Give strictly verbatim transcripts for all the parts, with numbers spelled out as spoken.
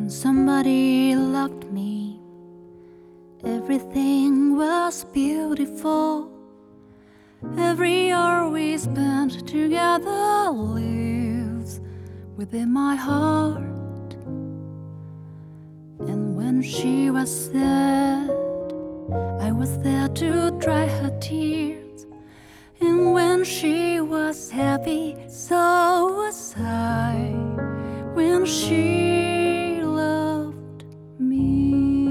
Somebody loved me. Everything was beautiful. Every hour we spent together lives within my heart. And when she was sad, I was there to dry her tears. And when she was happy, so was I. When she loved me.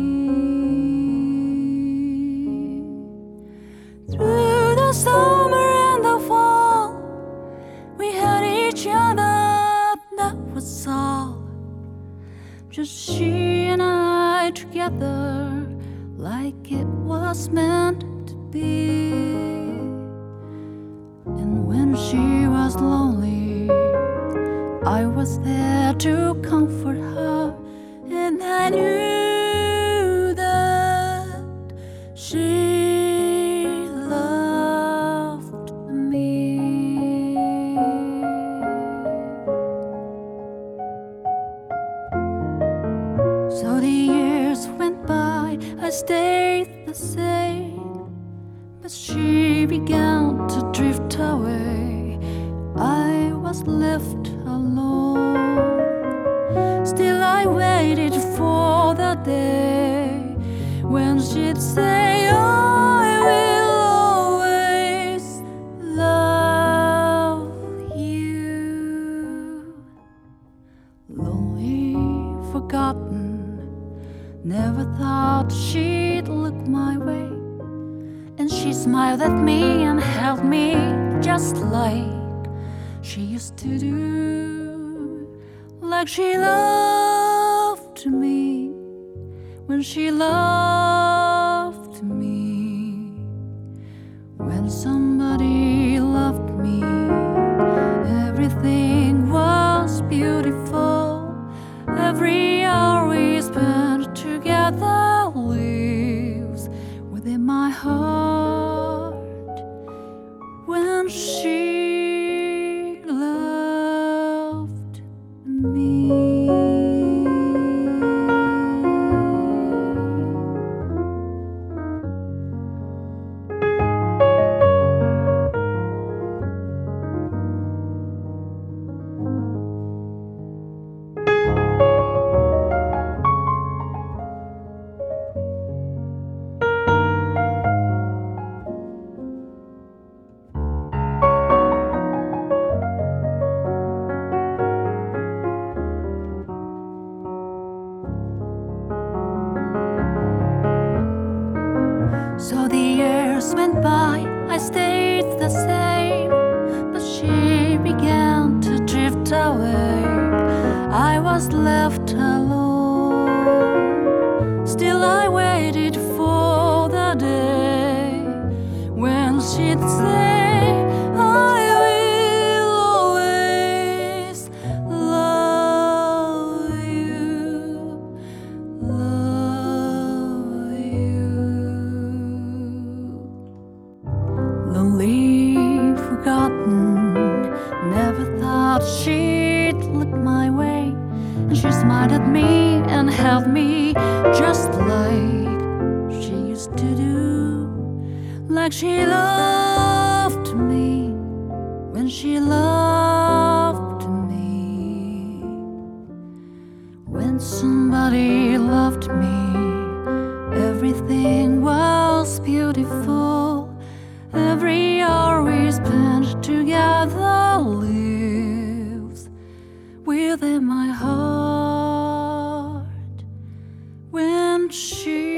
Through the summer and the fall, we had each other, that was all. Just she and I together, like it was meant to be. And when she was lonely, I was there to comfort her. And I knew that she loved me. So the years went by, I stayed the same, but she began to drift away. I was left alone. Still I waited for the day when she'd say, I will always love you. Lonely, forgotten, never thought she'd look my way. And she smiled at me and held me just like she used to do, like she loved me when she loved me. When somebody loved me, everything was beautiful. Every hour we spent together lives within my heart. When she So the years went by, I stayed the same, but she began to drift away. I was left alone. Still I waited for the day when she'd say, I will always love you, love you. Lonely, forgotten, never thought she'd look my way. And she smiled at me and held me just like she used to do, like she loved me when she loved me. When somebody loved me, everything was beautiful. Every hour we spent together lives within my heart. When she